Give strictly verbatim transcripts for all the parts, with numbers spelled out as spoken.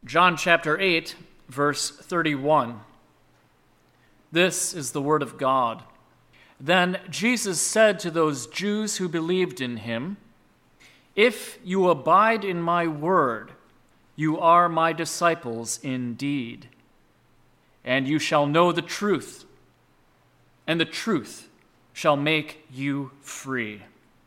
John chapter eight, verse thirty-one. This is the word of God. Then Jesus said to those Jews who believed in him, "If you abide in my word, you are my disciples indeed, and you shall know the truth, and the truth shall make you free."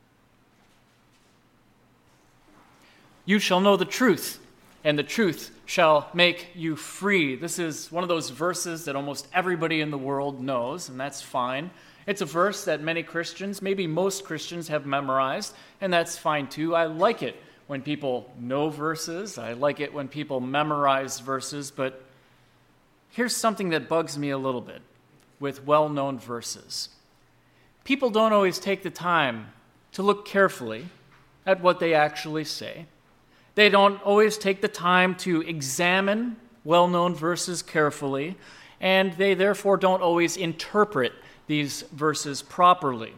You shall know the truth, and the truth shall make you free. This is one of those verses that almost everybody in the world knows, and that's fine. It's a verse that many Christians, maybe most Christians, have memorized, and that's fine too. I like it when people know verses. I like it when people memorize verses, but here's something that bugs me a little bit with well-known verses. People don't always take the time to look carefully at what they actually say. They don't always take the time to examine well-known verses carefully, and they therefore don't always interpret these verses properly.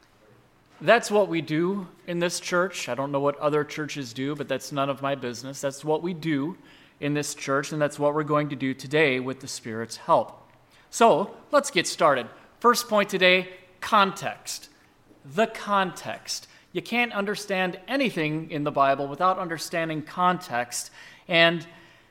That's what we do in this church. I don't know what other churches do, but that's none of my business. That's what we do in this church, and that's what we're going to do today with the Spirit's help. So, let's get started. First point today, context. The context. You can't understand anything in the Bible without understanding context. And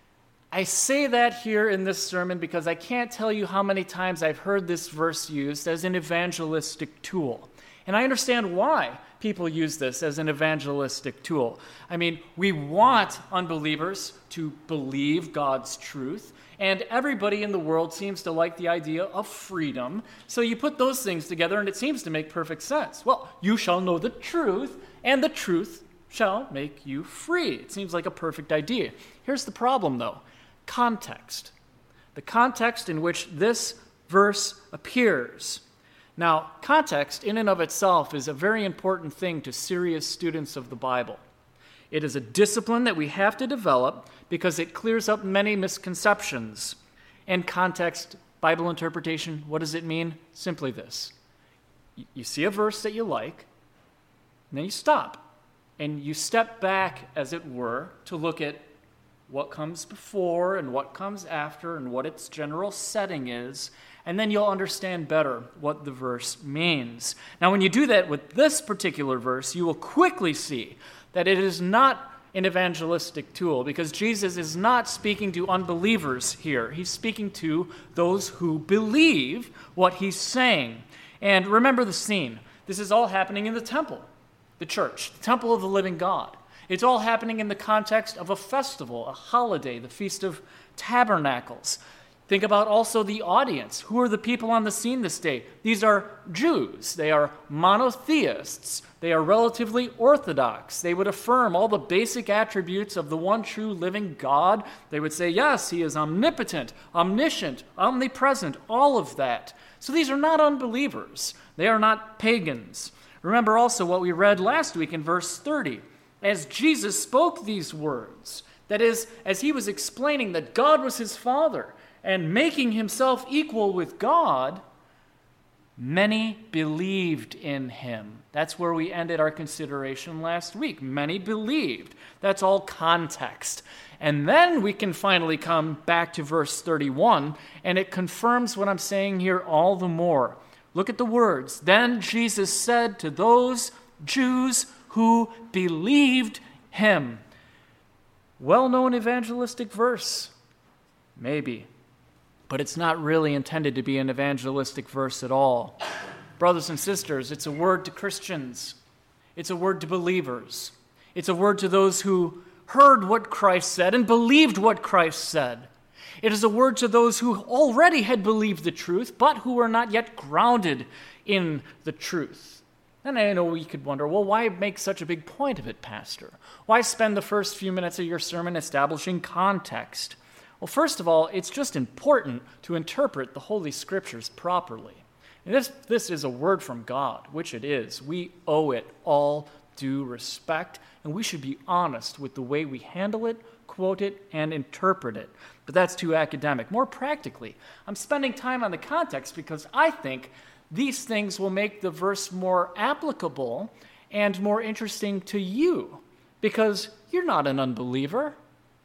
I say that here in this sermon because I can't tell you how many times I've heard this verse used as an evangelistic tool. And I understand why people use this as an evangelistic tool. I mean, we want unbelievers to believe God's truth, and everybody in the world seems to like the idea of freedom. So you put those things together, and it seems to make perfect sense. Well, you shall know the truth, and the truth shall make you free. It seems like a perfect idea. Here's the problem, though. Context. The context in which this verse appears. Now, context in and of itself is a very important thing to serious students of the Bible. It is a discipline that we have to develop because it clears up many misconceptions. And context, Bible interpretation, what does it mean? Simply this. You see a verse that you like, and then you stop. And you step back, as it were, to look at what comes before and what comes after and what its general setting is, and then you'll understand better what the verse means. Now, when you do that with this particular verse, you will quickly see that it is not an evangelistic tool, because Jesus is not speaking to unbelievers here. He's speaking to those who believe what he's saying. And remember the scene. This is all happening in the temple, the church, the temple of the living God. It's all happening in the context of a festival, a holiday, the Feast of Tabernacles. Think about also the audience. Who are the people on the scene this day? These are Jews. They are monotheists. They are relatively orthodox. They would affirm all the basic attributes of the one true living God. They would say, yes, he is omnipotent, omniscient, omnipresent, all of that. So these are not unbelievers. They are not pagans. Remember also what we read last week in verse thirty. As Jesus spoke these words, that is, as he was explaining that God was his Father and making himself equal with God, many believed in him. That's where we ended our consideration last week. Many believed. That's all context. And then we can finally come back to verse thirty-one, and it confirms what I'm saying here all the more. Look at the words. Then Jesus said to those Jews who believed him. Well-known evangelistic verse. Maybe. But it's not really intended to be an evangelistic verse at all. Brothers and sisters, it's a word to Christians. It's a word to believers. It's a word to those who heard what Christ said and believed what Christ said. It is a word to those who already had believed the truth, but who were not yet grounded in the truth. And I know we could wonder, well, why make such a big point of it, Pastor? Why spend the first few minutes of your sermon establishing context? Well, first of all, it's just important to interpret the Holy Scriptures properly. And this, this is a word from God, which it is. We owe it all due respect, and we should be honest with the way we handle it, quote it, and interpret it. But that's too academic. More practically, I'm spending time on the context because I think these things will make the verse more applicable and more interesting to you, because you're not an unbeliever.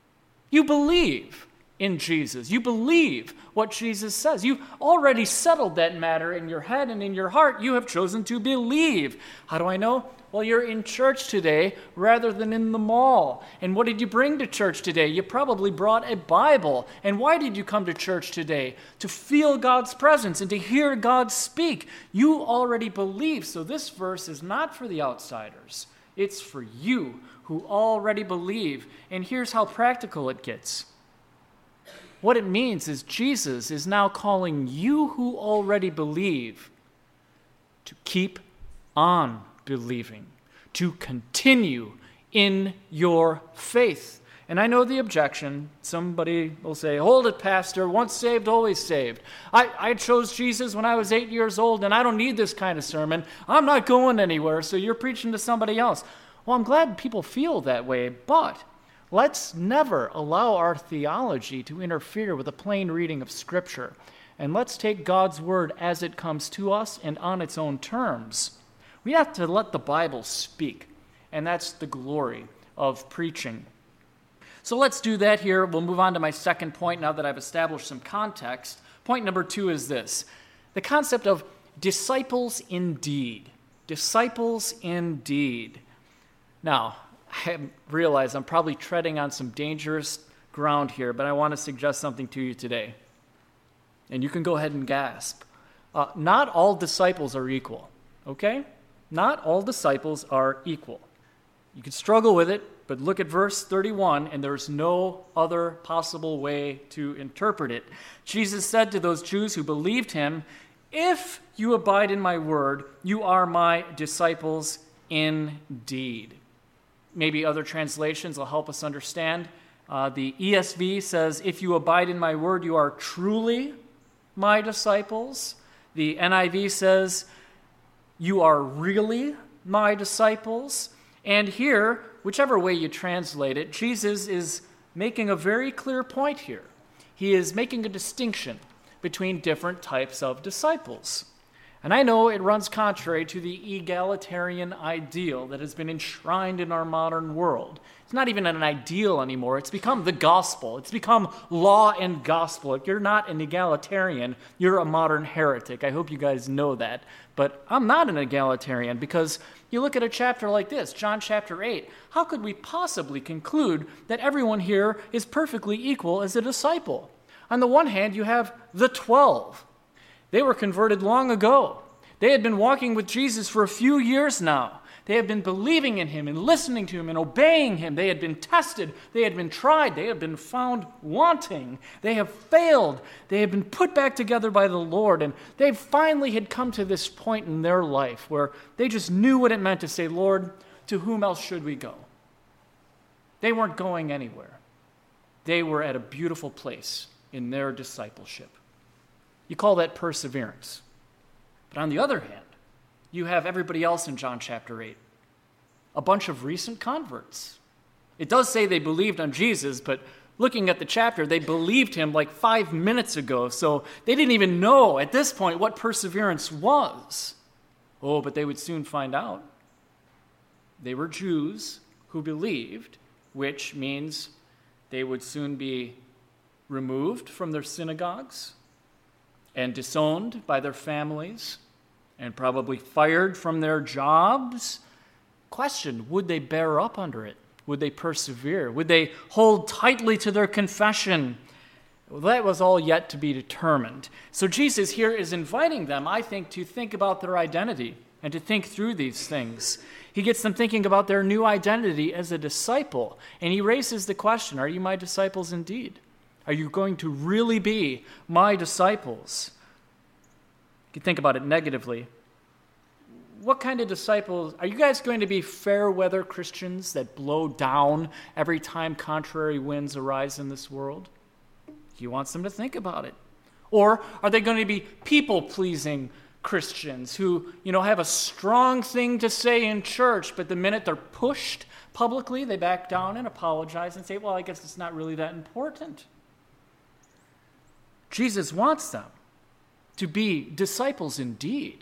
You believe in Jesus. You believe what Jesus says. You've already settled that matter in your head and in your heart. You have chosen to believe. How do I know? Well, you're in church today rather than in the mall. And what did you bring to church today? You probably brought a Bible. And why did you come to church today? To feel God's presence and to hear God speak. You already believe. So this verse is not for the outsiders. It's for you who already believe. And here's how practical it gets. What it means is Jesus is now calling you who already believe to keep on believing, to continue in your faith. And I know the objection. Somebody will say, hold it, Pastor, once saved, always saved. I, I chose Jesus when I was eight years old, and I don't need this kind of sermon. I'm not going anywhere, so you're preaching to somebody else. Well, I'm glad people feel that way, but let's never allow our theology to interfere with a plain reading of Scripture. And let's take God's word as it comes to us and on its own terms. We have to let the Bible speak, and that's the glory of preaching. So let's do that here. We'll move on to my second point now that I've established some context. Point number two is this: the concept of disciples indeed. Disciples indeed. Now, I realize I'm probably treading on some dangerous ground here, but I want to suggest something to you today. And you can go ahead and gasp. Uh, not all disciples are equal, okay? Not all disciples are equal. You could struggle with it, but look at verse thirty-one, and there's no other possible way to interpret it. Jesus said to those Jews who believed him, "If you abide in my word, you are my disciples indeed." Maybe other translations will help us understand. Uh, the E S V says, "If you abide in my word, you are truly my disciples." The N I V says, "You are really my disciples." And here, whichever way you translate it, Jesus is making a very clear point here. He is making a distinction between different types of disciples. And I know it runs contrary to the egalitarian ideal that has been enshrined in our modern world. It's not even an ideal anymore. It's become the gospel. It's become law and gospel. If you're not an egalitarian, you're a modern heretic. I hope you guys know that. But I'm not an egalitarian because you look at a chapter like this, John chapter eight. How could we possibly conclude that everyone here is perfectly equal as a disciple? On the one hand, you have the twelve. They were converted long ago. They had been walking with Jesus for a few years now. They had been believing in him and listening to him and obeying him. They had been tested. They had been tried. They had been found wanting. They have failed. They had been put back together by the Lord. And they finally had come to this point in their life where they just knew what it meant to say, "Lord, to whom else should we go?" They weren't going anywhere. They were at a beautiful place in their discipleship. You call that perseverance. But on the other hand, you have everybody else in John chapter eight, a bunch of recent converts. It does say they believed on Jesus, but looking at the chapter, they believed him like five minutes ago, so they didn't even know at this point what perseverance was. Oh, but they would soon find out. They were Jews who believed, which means they would soon be removed from their synagogues and disowned by their families, and probably fired from their jobs. Question, would they bear up under it? Would they persevere? Would they hold tightly to their confession? Well, that was all yet to be determined. So Jesus here is inviting them, I think, to think about their identity and to think through these things. He gets them thinking about their new identity as a disciple, and he raises the question, are you my disciples indeed? Are you going to really be my disciples? You can think about it negatively. What kind of disciples? Are you guys going to be fair weather Christians that blow down every time contrary winds arise in this world? He wants them to think about it. Or are they going to be people-pleasing Christians who, you know, have a strong thing to say in church, but the minute they're pushed publicly, they back down and apologize and say, well, I guess it's not really that important. Jesus wants them to be disciples indeed.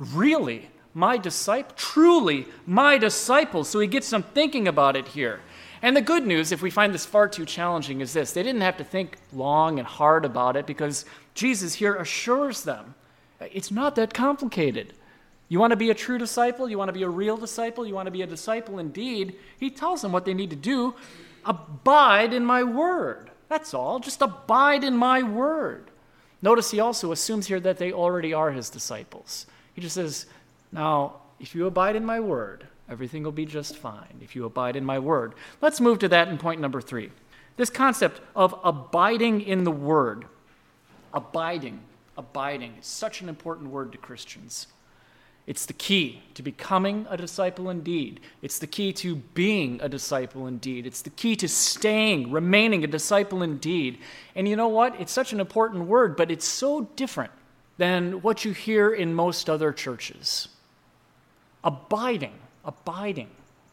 Really, my disciple, truly my disciples. So he gets them thinking about it here. And the good news, if we find this far too challenging, is this. They didn't have to think long and hard about it because Jesus here assures them it's not that complicated. You want to be a true disciple? You want to be a real disciple? You want to be a disciple indeed? He tells them what they need to do. Abide in my word. That's all. Just abide in my word. Notice he also assumes here that they already are his disciples. He just says, now, if you abide in my word, everything will be just fine. If you abide in my word. Let's move to that in point number three. This concept of abiding in the word. Abiding. Abiding is such an important word to Christians. It's the key to becoming a disciple indeed. It's the key to being a disciple indeed. It's the key to staying, remaining a disciple indeed. And you know what? It's such an important word, but it's so different than what you hear in most other churches. Abiding, abiding.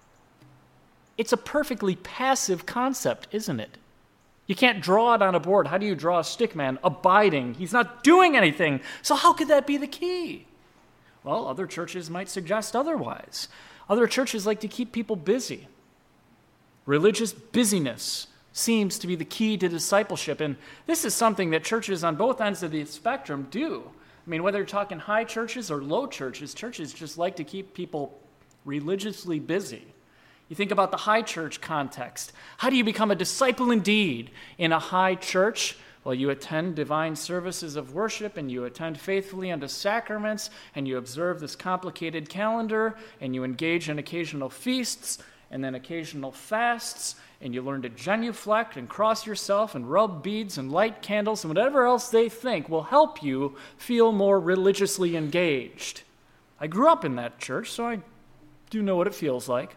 It's a perfectly passive concept, isn't it? You can't draw it on a board. How do you draw a stick man? Abiding. He's not doing anything. So how could that be the key? Well, other churches might suggest otherwise. Other churches like to keep people busy. Religious busyness seems to be the key to discipleship, and this is something that churches on both ends of the spectrum do. I mean, whether you're talking high churches or low churches, churches just like to keep people religiously busy. You think about the high church context. How do you become a disciple indeed in a high church? Well, you attend divine services of worship, and you attend faithfully unto sacraments, and you observe this complicated calendar, and you engage in occasional feasts, and then occasional fasts, and you learn to genuflect and cross yourself and rub beads and light candles and whatever else they think will help you feel more religiously engaged. I grew up in that church, so I do know what it feels like.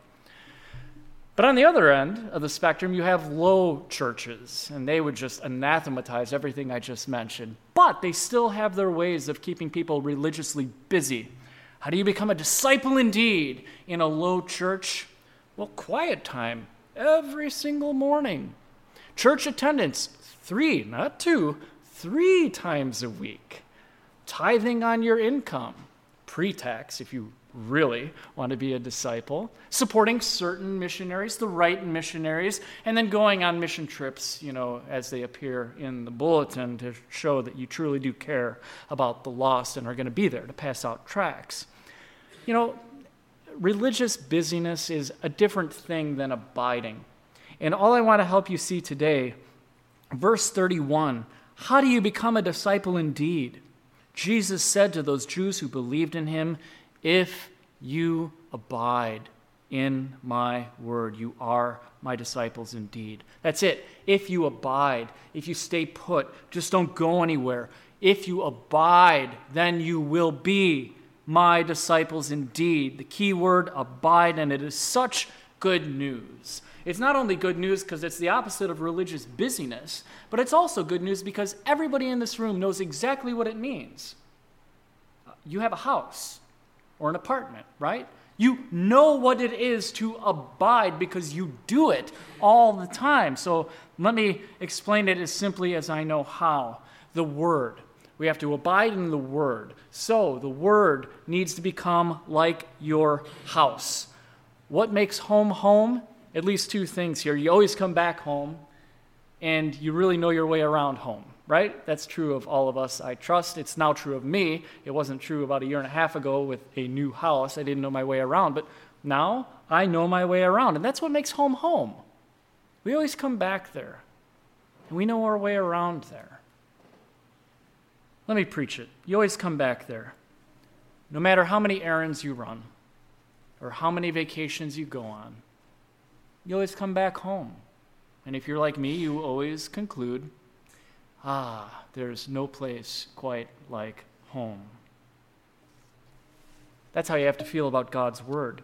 But on the other end of the spectrum, you have low churches, and they would just anathematize everything I just mentioned. But they still have their ways of keeping people religiously busy. How do you become a disciple indeed in a low church? Well, quiet time every single morning. Church attendance, three, not two, three times a week. Tithing on your income, pre-tax if you really want to be a disciple, supporting certain missionaries, the right missionaries, and then going on mission trips, you know, as they appear in the bulletin to show that you truly do care about the lost and are going to be there to pass out tracts. You know, religious busyness is a different thing than abiding. And all I want to help you see today, verse thirty-one, how do you become a disciple indeed? Jesus said to those Jews who believed in him, if you abide in my word, you are my disciples indeed. That's it. If you abide, if you stay put, just don't go anywhere. If you abide, then you will be my disciples indeed. The key word, abide, and it is such good news. It's not only good news because it's the opposite of religious busyness, but it's also good news because everybody in this room knows exactly what it means. You have a house or an apartment, right? You know what it is to abide because you do it all the time. So let me explain it as simply as I know how. The Word. We have to abide in the Word. So the Word needs to become like your house. What makes home home? At least two things here. You always come back home, and you really know your way around home. Right? That's true of all of us, I trust. It's now true of me. It wasn't true about a year and a half ago with a new house. I didn't know my way around. But now I know my way around. And that's what makes home home. We always come back there. And we know our way around there. Let me preach it. You always come back there. No matter how many errands you run or how many vacations you go on, you always come back home. And if you're like me, you always conclude, ah, there's no place quite like home. That's how you have to feel about God's Word.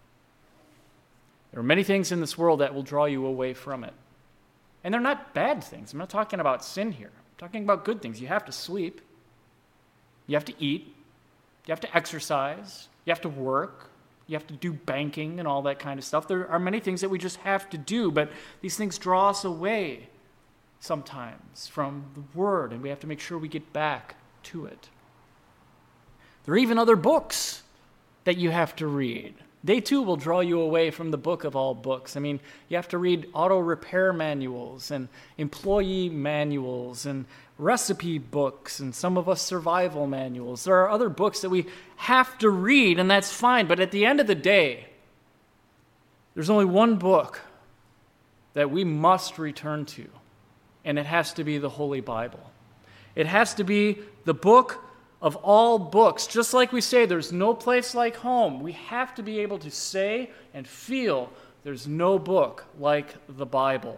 There are many things in this world that will draw you away from it. And they're not bad things. I'm not talking about sin here. I'm talking about good things. You have to sleep. You have to eat. You have to exercise. You have to work. You have to do banking and all that kind of stuff. There are many things that we just have to do, but these things draw us away sometimes from the Word, and we have to make sure we get back to it. There are even other books that you have to read. They too will draw you away from the book of all books. I mean, you have to read auto repair manuals and employee manuals and recipe books and some of us survival manuals. There are other books that we have to read, and that's fine. But at the end of the day, there's only one book that we must return to, and it has to be the Holy Bible. It has to be the book of all books. Just like we say, there's no place like home. We have to be able to say and feel there's no book like the Bible.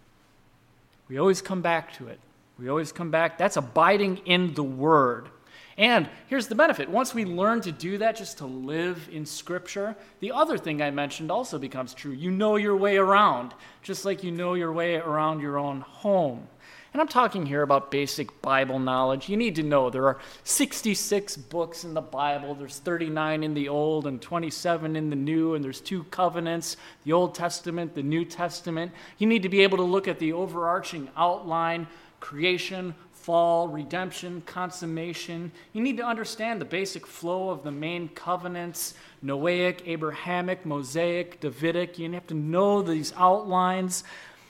We always come back to it. We always come back. That's abiding in the Word. And here's the benefit. Once we learn to do that, just to live in Scripture, the other thing I mentioned also becomes true. You know your way around, just like you know your way around your own home. And I'm talking here about basic Bible knowledge. You need to know there are sixty-six books in the Bible. There's thirty-nine in the Old and twenty-seven in the New, and there's two covenants, the Old Testament, the New Testament. You need to be able to look at the overarching outline, creation, fall, redemption, consummation. You need to understand the basic flow of the main covenants, Noahic, Abrahamic, Mosaic, Davidic. You have to know these outlines.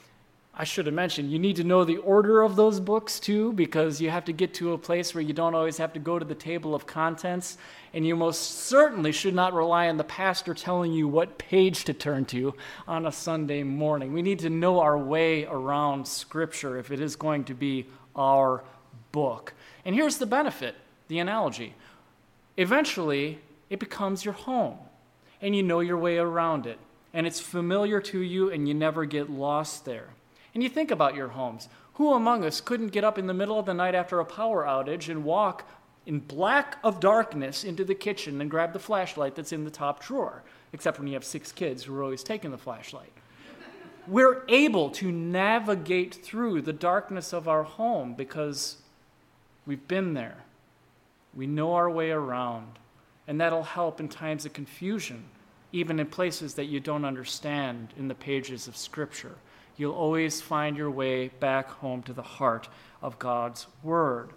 I should have mentioned, you need to know the order of those books too, because you have to get to a place where you don't always have to go to the table of contents, and you most certainly should not rely on the pastor telling you what page to turn to on a Sunday morning. We need to know our way around Scripture if it is going to be our book. And here's the benefit, the analogy. Eventually, it becomes your home, and you know your way around it, and it's familiar to you, and you never get lost there. And you think about your homes. Who among us couldn't get up in the middle of the night after a power outage and walk in black of darkness into the kitchen and grab the flashlight that's in the top drawer? Except when you have six kids who are always taking the flashlight. We're able to navigate through the darkness of our home because we've been there. We know our way around. And that'll help in times of confusion, even in places that you don't understand in the pages of Scripture. You'll always find your way back home to the heart of God's Word.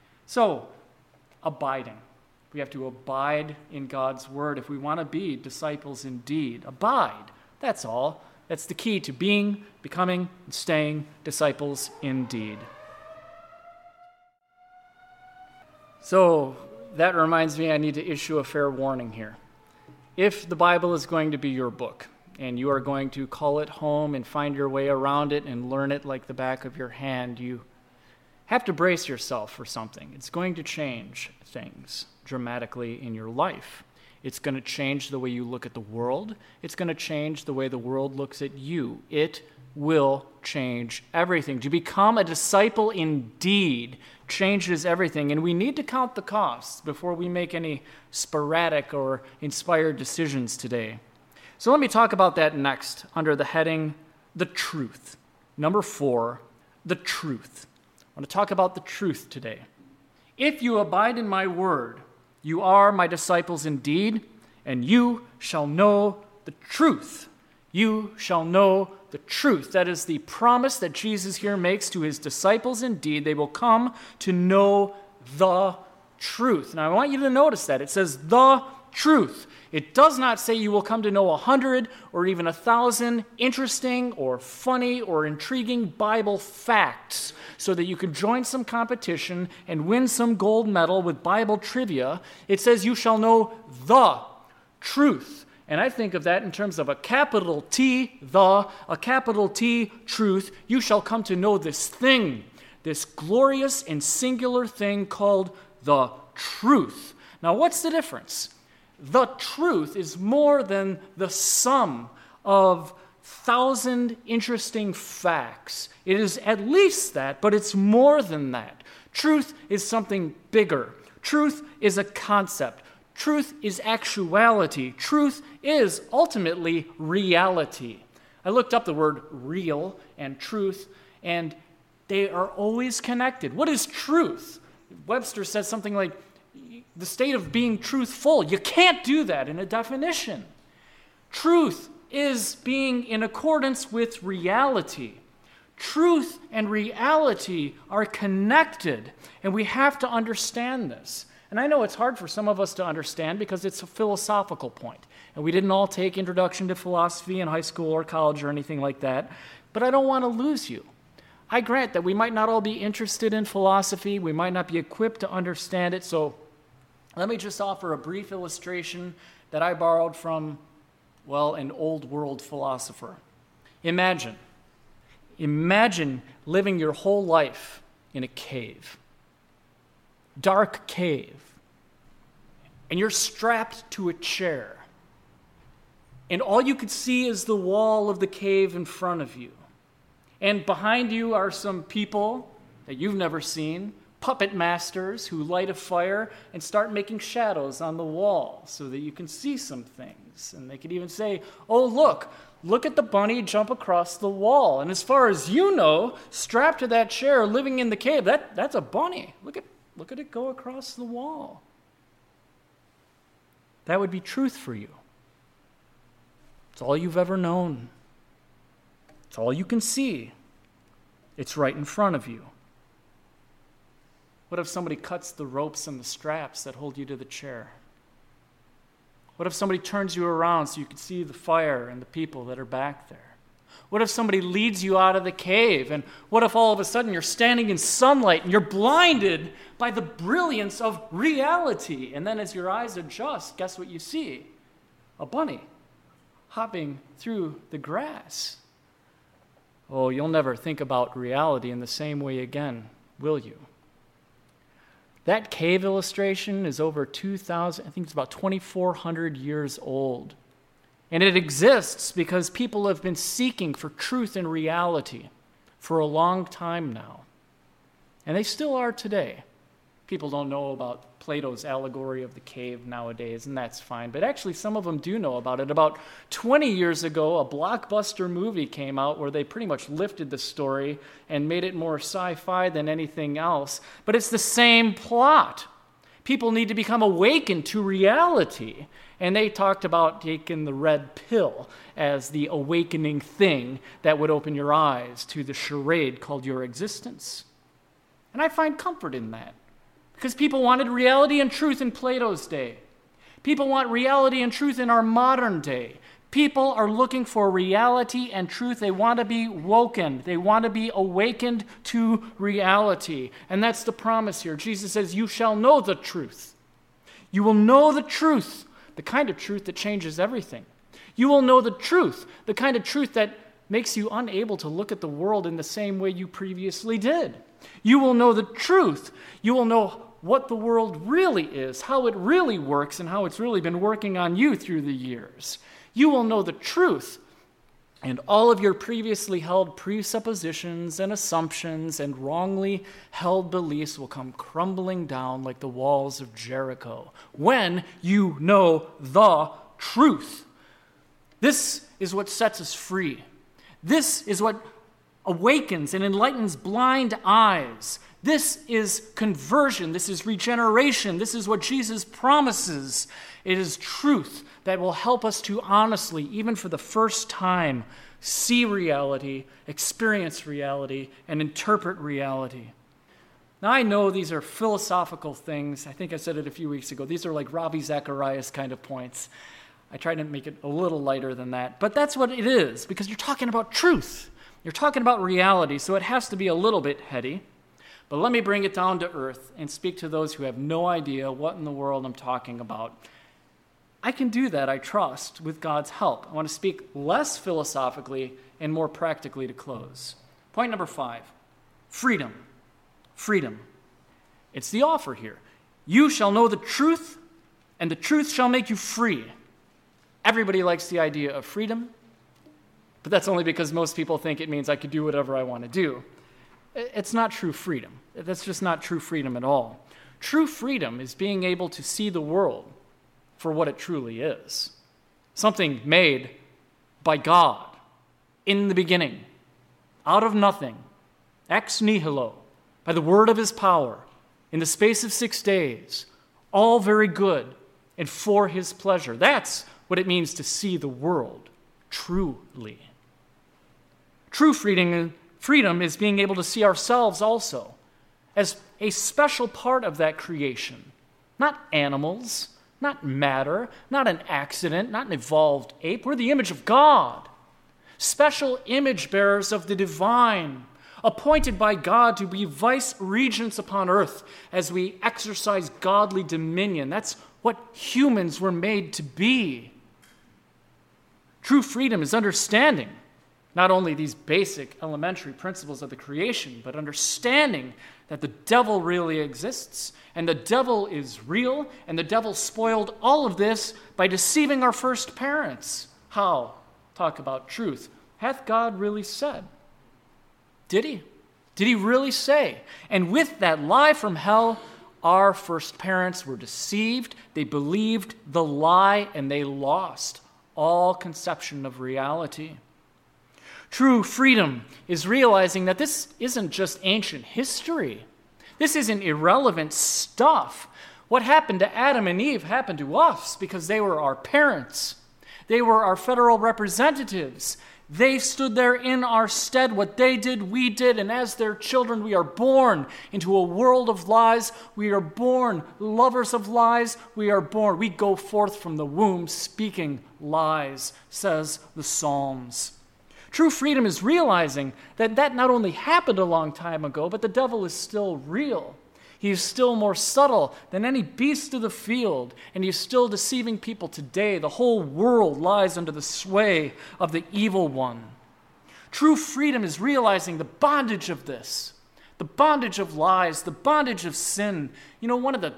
So, abiding. We have to abide in God's Word if we want to be disciples indeed. Abide. That's all. That's the key to being, becoming, and staying disciples indeed. So, that reminds me I need to issue a fair warning here. If the Bible is going to be your book, and you are going to call it home and find your way around it and learn it like the back of your hand, you have to brace yourself for something. It's going to change things dramatically in your life. It's going to change the way you look at the world. It's going to change the way the world looks at you. It will change everything. To become a disciple indeed changes everything, and we need to count the costs before we make any sporadic or inspired decisions today. So let me talk about that next under the heading, the truth. Number four, the truth. I want to talk about the truth today. If you abide in my word, you are my disciples indeed, and you shall know the truth. You shall know the truth. That is the promise that Jesus here makes to his disciples indeed. They will come to know the truth. Now I want you to notice that. It says the truth. It does not say you will come to know a hundred or even a thousand interesting or funny or intriguing Bible facts so that you can join some competition and win some gold medal with Bible trivia. It says you shall know the truth. And I think of that in terms of a capital T, the, a capital T, truth. You shall come to know this thing, this glorious and singular thing called the truth. Now, what's the difference? The truth is more than the sum of thousand interesting facts. It is at least that, but it's more than that. Truth is something bigger. Truth is a concept. Truth is actuality. Truth is ultimately reality. I looked up the word real and truth, and they are always connected. What is truth? Webster says something like, the state of being truthful. You can't do that in a definition. Truth is being in accordance with reality. Truth and reality are connected, and we have to understand this. And I know it's hard for some of us to understand because it's a philosophical point. And we didn't all take Introduction to Philosophy in high school or college or anything like that, but I don't want to lose you. I grant that we might not all be interested in philosophy, we might not be equipped to understand it, so let me just offer a brief illustration that I borrowed from, well, an old world philosopher. Imagine, imagine living your whole life in a cave, dark cave, and you're strapped to a chair, and all you could see is the wall of the cave in front of you. And behind you are some people that you've never seen, puppet masters who light a fire and start making shadows on the wall so that you can see some things. And they could even say, oh, look, look at the bunny jump across the wall. And as far as you know, strapped to that chair, living in the cave, that, that's a bunny. Look at, look at it go across the wall. That would be truth for you. It's all you've ever known. It's all you can see. It's right in front of you. What if somebody cuts the ropes and the straps that hold you to the chair? What if somebody turns you around so you can see the fire and the people that are back there? What if somebody leads you out of the cave? And what if all of a sudden you're standing in sunlight and you're blinded by the brilliance of reality? And then as your eyes adjust, guess what you see? A bunny hopping through the grass. Oh, you'll never think about reality in the same way again, will you? That cave illustration is over two thousand, I think it's about twenty-four hundred years old. And it exists because people have been seeking for truth and reality for a long time now. And they still are today. People don't know about Plato's allegory of the cave nowadays, and that's fine. But actually, some of them do know about it. About twenty years ago, a blockbuster movie came out where they pretty much lifted the story and made it more sci-fi than anything else. But it's the same plot. People need to become awakened to reality. And they talked about taking the red pill as the awakening thing that would open your eyes to the charade called your existence. And I find comfort in that. Because people wanted reality and truth in Plato's day. People want reality and truth in our modern day. People are looking for reality and truth. They want to be woken. They want to be awakened to reality. And that's the promise here. Jesus says, you shall know the truth. You will know the truth, the kind of truth that changes everything. You will know the truth, the kind of truth that makes you unable to look at the world in the same way you previously did. You will know the truth. You will know what the world really is, how it really works, and how it's really been working on you through the years. You will know the truth, and all of your previously held presuppositions and assumptions and wrongly held beliefs will come crumbling down like the walls of Jericho when you know the truth. This is what sets us free. This is what awakens and enlightens blind eyes. This is conversion. This is regeneration. This is what Jesus promises. It is truth that will help us to honestly, even for the first time, see reality, experience reality, and interpret reality. Now, I know these are philosophical things. I think I said it a few weeks ago. These are like Ravi Zacharias kind of points. I tried to make it a little lighter than that. But that's what it is, because you're talking about truth. You're talking about reality, so it has to be a little bit heady. But let me bring it down to earth and speak to those who have no idea what in the world I'm talking about. I can do that, I trust, with God's help. I want to speak less philosophically and more practically to close. Point number five, freedom. Freedom. It's the offer here. You shall know the truth, and the truth shall make you free. Everybody likes the idea of freedom, but that's only because most people think it means I could do whatever I want to do. It's not true freedom. That's just not true freedom at all. True freedom is being able to see the world for what it truly is. Something made by God in the beginning, out of nothing, ex nihilo, by the word of his power, in the space of six days, all very good and for his pleasure. That's what it means to see the world truly. True freedom Freedom is being able to see ourselves also as a special part of that creation. Not animals, not matter, not an accident, not an evolved ape. We're the image of God, special image bearers of the divine, appointed by God to be vice regents upon earth as we exercise godly dominion. That's what humans were made to be. True freedom is understanding not only these basic elementary principles of the creation, but understanding that the devil really exists, and the devil is real, and the devil spoiled all of this by deceiving our first parents. How? Talk about truth. Hath God really said? Did he? Did he really say? And with that lie from hell, our first parents were deceived. They believed the lie, and they lost all conception of reality. True freedom is realizing that this isn't just ancient history. This isn't irrelevant stuff. What happened to Adam and Eve happened to us because they were our parents. They were our federal representatives. They stood there in our stead. What they did, we did. And as their children, we are born into a world of lies. We are born lovers of lies. We are born. We go forth from the womb speaking lies, says the Psalms. True freedom is realizing that that not only happened a long time ago, but the devil is still real. He is still more subtle than any beast of the field, and he is still deceiving people today. The whole world lies under the sway of the evil one. True freedom is realizing the bondage of this, the bondage of lies, the bondage of sin. You know, one of the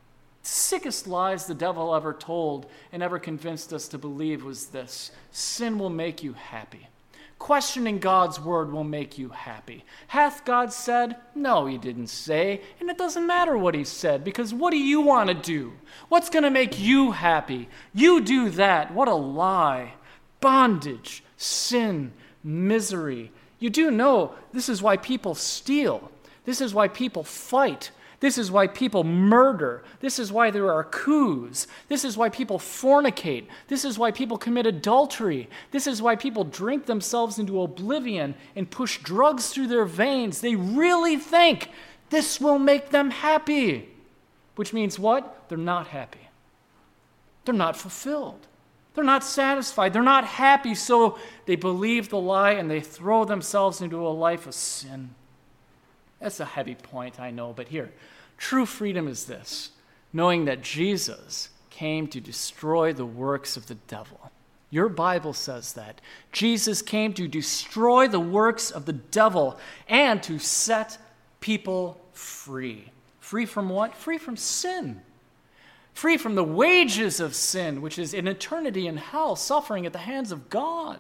sickest lies the devil ever told and ever convinced us to believe was this: sin will make you happy. Questioning God's word will make you happy. Hath God said? No, he didn't say. And it doesn't matter what he said, because what do you want to do? What's going to make you happy? You do that. What a lie. Bondage, sin, misery. You do know this is why people steal. This is why people fight. This is why people murder. This is why there are coups. This is why people fornicate. This is why people commit adultery. This is why people drink themselves into oblivion and push drugs through their veins. They really think this will make them happy. Which means what? They're not happy. They're not fulfilled. They're not satisfied. They're not happy, so they believe the lie and they throw themselves into a life of sin. That's a heavy point, I know, but here, true freedom is this: knowing that Jesus came to destroy the works of the devil. Your Bible says that. Jesus came to destroy the works of the devil and to set people free. Free from what? Free from sin. Free from the wages of sin, which is an eternity in hell, suffering at the hands of God.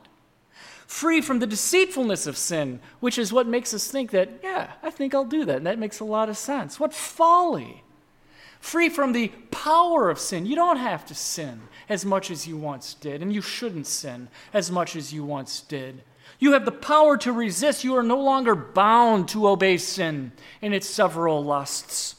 Free from the deceitfulness of sin, which is what makes us think that, yeah, I think I'll do that, and that makes a lot of sense. What folly. Free from the power of sin. You don't have to sin as much as you once did, and you shouldn't sin as much as you once did. You have the power to resist. You are no longer bound to obey sin in its several lusts.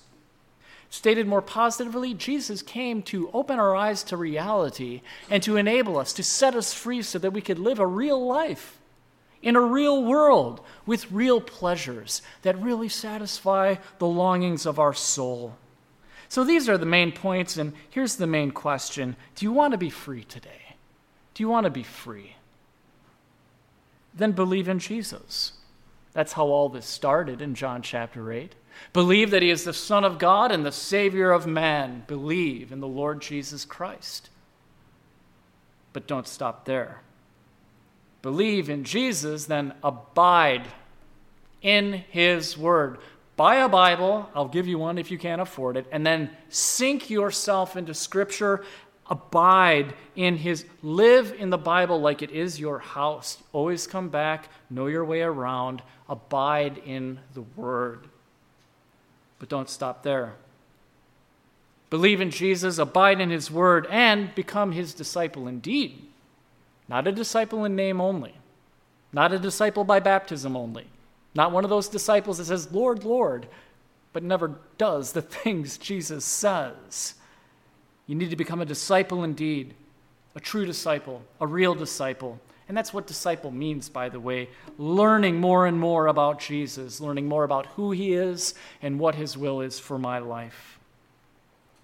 Stated more positively, Jesus came to open our eyes to reality and to enable us, to set us free so that we could live a real life in a real world with real pleasures that really satisfy the longings of our soul. So these are the main points, and here's the main question. Do you want to be free today? Do you want to be free? Then believe in Jesus. That's how all this started in John chapter eight. Believe that he is the Son of God and the Savior of man. Believe in the Lord Jesus Christ. But don't stop there. Believe in Jesus, then abide in his word. Buy a Bible, I'll give you one if you can't afford it, and then sink yourself into Scripture. Abide in his, live in the Bible like it is your house. Always come back, know your way around, abide in the word. But don't stop there. Believe in Jesus, abide in his word, and become his disciple indeed. Not a disciple in name only. Not a disciple by baptism only. Not one of those disciples that says, Lord, Lord, but never does the things Jesus says. You need to become a disciple indeed, a true disciple, a real disciple. And that's what disciple means, by the way, learning more and more about Jesus, learning more about who he is and what his will is for my life.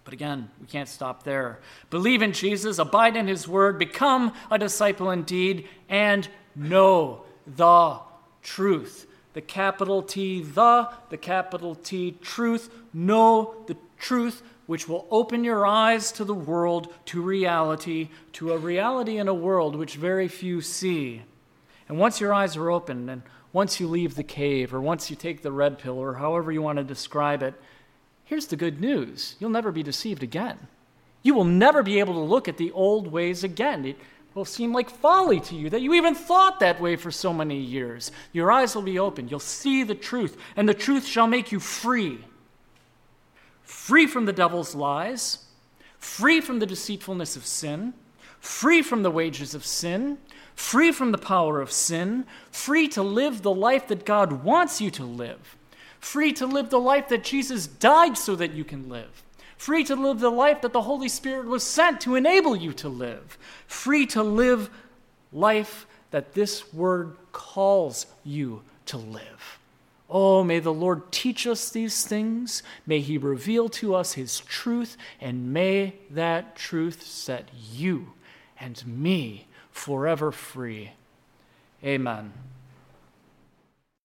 But again, we can't stop there. Believe in Jesus, abide in his word, become a disciple indeed, and know the truth. The capital T, the, the capital T, truth. Know the truth, which will open your eyes to the world, to reality, to a reality in a world which very few see. And once your eyes are opened, and once you leave the cave, or once you take the red pill, or however you want to describe it, here's the good news. You'll never be deceived again. You will never be able to look at the old ways again. It will seem like folly to you that you even thought that way for so many years. Your eyes will be opened. You'll see the truth, and the truth shall make you free. Free from the devil's lies, free from the deceitfulness of sin, free from the wages of sin, free from the power of sin, free to live the life that God wants you to live, free to live the life that Jesus died so that you can live, free to live the life that the Holy Spirit was sent to enable you to live, free to live life that this word calls you to live. Oh, may the Lord teach us these things. May he reveal to us his truth, and may that truth set you and me forever free. Amen.